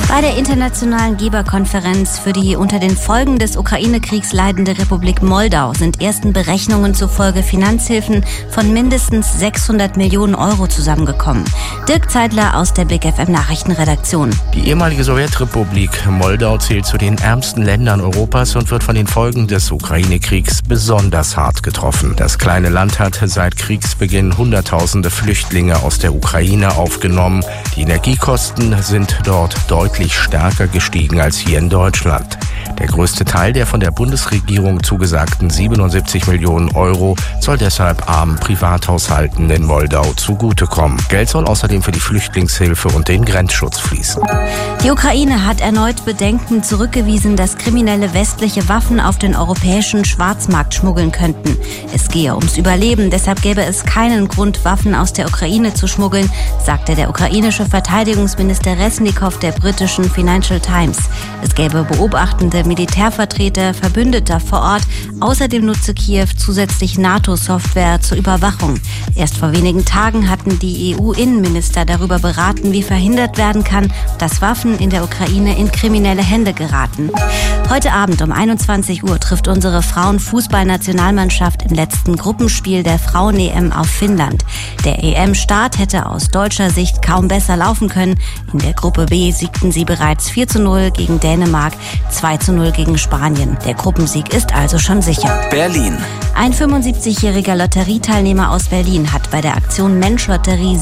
Bei der internationalen Geberkonferenz für die unter den Folgen des Ukraine-Kriegs leidende Republik Moldau sind ersten Berechnungen zufolge Finanzhilfen von mindestens 600 Millionen Euro zusammengekommen. Dirk Zeidler aus der Big FM Nachrichtenredaktion. Die ehemalige Sowjetrepublik Moldau zählt zu den ärmsten Ländern Europas und wird von den Folgen des Ukraine-Kriegs besonders hart getroffen. Das kleine Land hat seit Kriegsbeginn Hunderttausende Flüchtlinge aus der Ukraine aufgenommen. Die Energiekosten sind dort deutlich stärker gestiegen als hier in Deutschland. Der größte Teil der von der Bundesregierung zugesagten 77 Millionen Euro soll deshalb armen Privathaushalten in Moldau zugutekommen. Geld soll außerdem für die Flüchtlingshilfe und den Grenzschutz fließen. Die Ukraine hat erneut Bedenken zurückgewiesen, dass Kriminelle westliche Waffen auf den europäischen Schwarzmarkt schmuggeln könnten. Es gehe ums Überleben, deshalb gäbe es keinen Grund, Waffen aus der Ukraine zu schmuggeln, sagte der ukrainische Verteidigungsminister Resnikow der britischen Financial Times. Es gäbe beobachtende Militärvertreter, Verbündeter vor Ort. Außerdem nutze Kiew zusätzlich NATO-Software zur Überwachung. Erst vor wenigen Tagen hatten die EU-Innenminister darüber beraten, wie verhindert werden kann, dass Waffen in der Ukraine in kriminelle Hände geraten. Heute Abend um 21 Uhr trifft unsere Frauenfußballnationalmannschaft im letzten Gruppenspiel der Frauen-EM auf Finnland. Der EM-Start hätte aus deutscher Sicht kaum besser laufen können. In der Gruppe B siegten sie bereits 4:0 gegen Dänemark, 2:0 gegen Spanien. Der Gruppensieg ist also schon sicher. Berlin. Ein 75-jähriger Lotterieteilnehmer aus Berlin hat bei der Aktion Mensch-Lotterie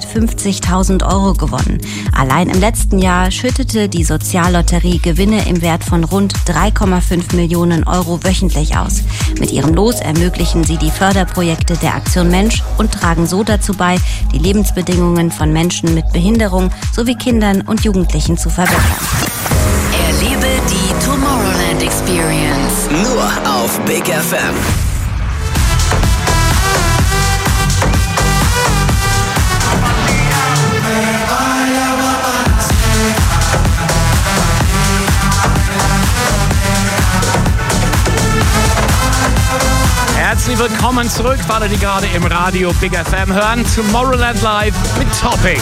750.000 Euro gewonnen. Allein im letzten Jahr schüttete die Soziallotterie Gewinne im Wert von rund 3,5 Millionen Euro wöchentlich aus. Mit ihrem Los ermöglichen sie die Förderprojekte der Aktion Mensch und tragen so dazu bei, die Lebensbedingungen von Menschen mit Behinderung sowie Kindern und Jugendlichen zu verbessern. Erlebe die Tomorrowland Experience. Nur auf Big FM. Herzlich willkommen zurück, für alle, die gerade im Radio Big FM hören. Tomorrowland Live mit Topic.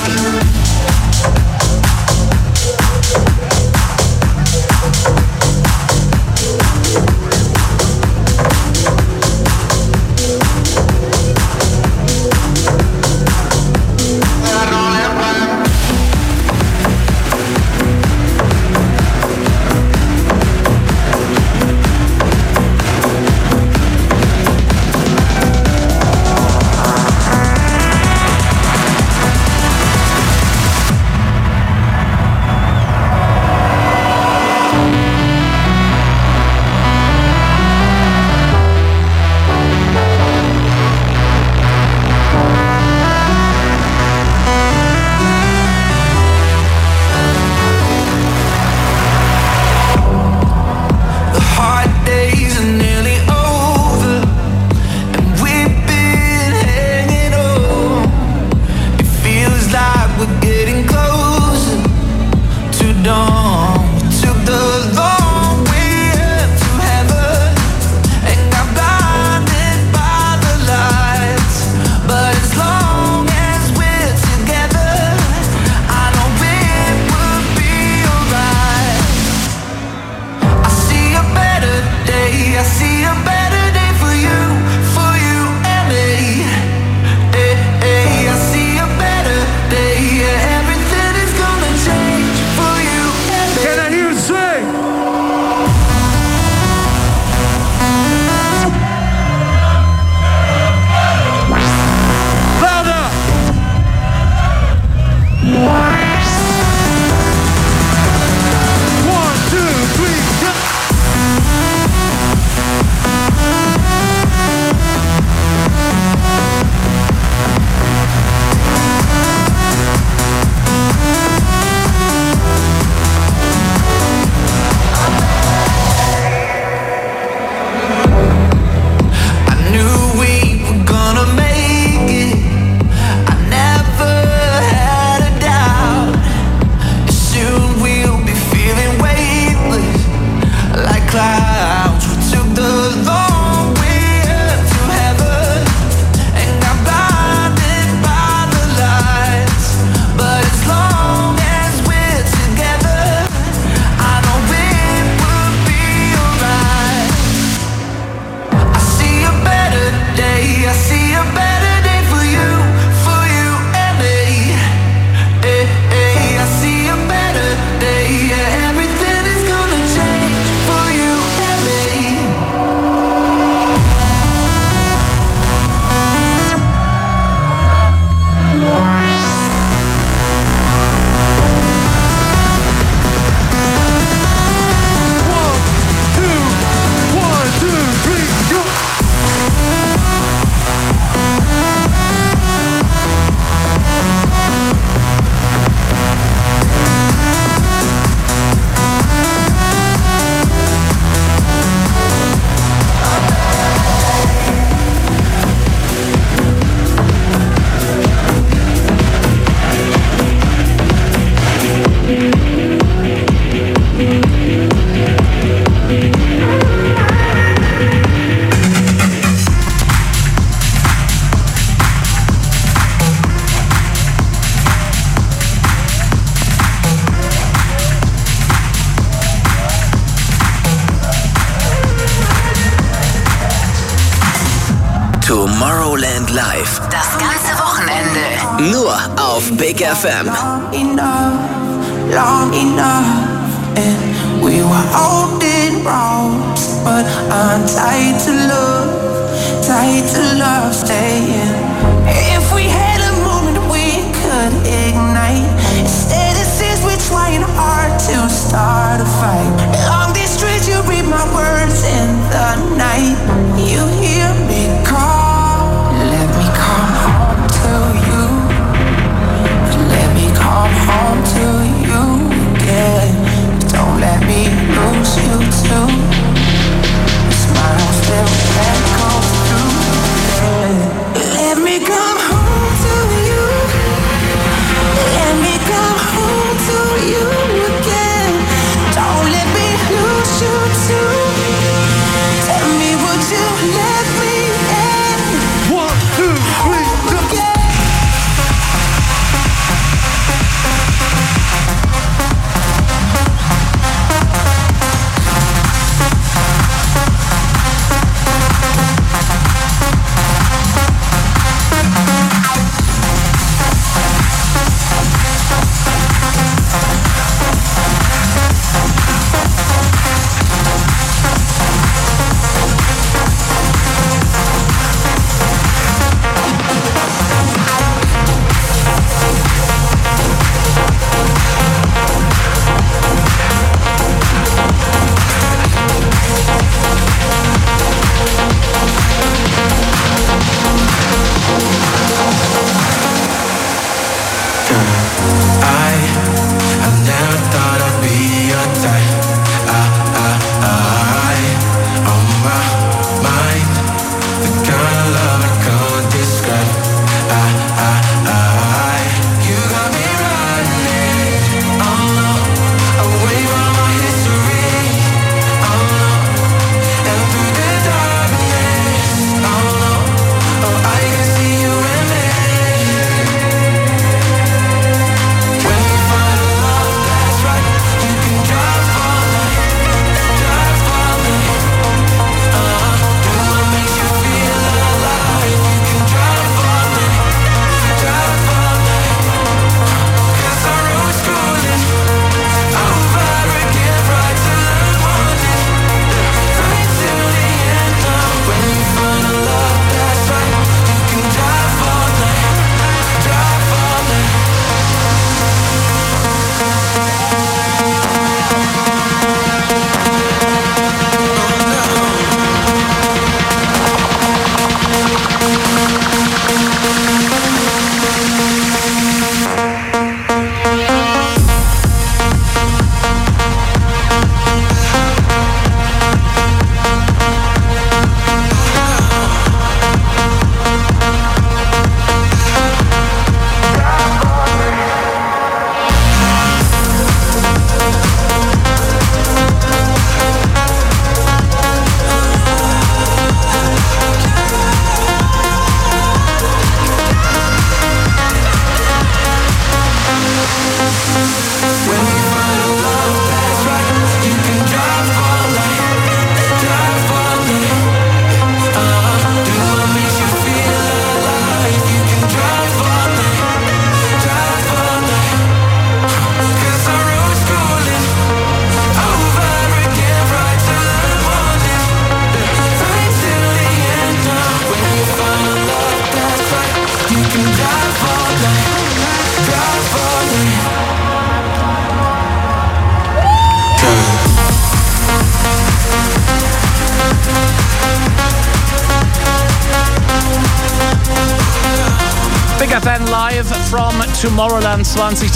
Tomorrowland Live. Das ganze Wochenende. Nur auf Big FM. Long enough, and we were holding wrong, but I'm tied to love, staying. If we had a moment we could ignite, instead it seems we're trying hard to start a fight. Along these streets you read my words in the night. You hear me call, let me come home to you. Let me come home to you again. Don't let me lose you too. Smile still that comes through. Let me come home to you. Let me come home to you again. Don't let me lose you too. Tell me, would you let me in? 1, 2, 3, go. Fan live from Tomorrowland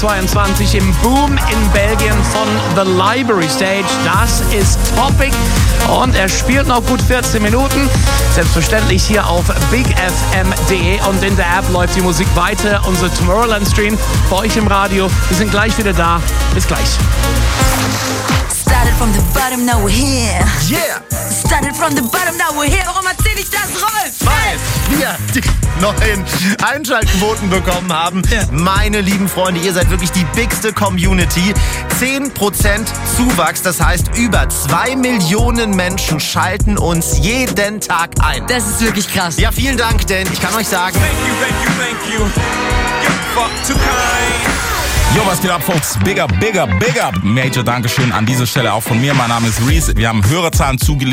2022 im Boom in Belgien von The Library Stage. Das ist Topic und er spielt noch gut 14 Minuten. Selbstverständlich hier auf bigfm.de und in der App läuft die Musik weiter. Unser Tomorrowland Stream bei euch im Radio. Wir sind gleich wieder da. Bis gleich. Started from the bottom, now we're here. Yeah! Started from the bottom, now we're here. Warum erzähl ich das, Rolf? Weil wir die neuen Einschaltquoten bekommen haben. Ja. Meine lieben Freunde, ihr seid wirklich die bigste Community. 10% Zuwachs, das heißt über 2 Millionen Menschen schalten uns jeden Tag ein. Das ist wirklich krass. Ja, vielen Dank, denn ich kann euch sagen... Thank you. Yo, was geht ab, Folks? Big up. Major Dankeschön an dieser Stelle auch von mir. Mein Name ist Reese. Wir haben Hörerzahlen zugelegt.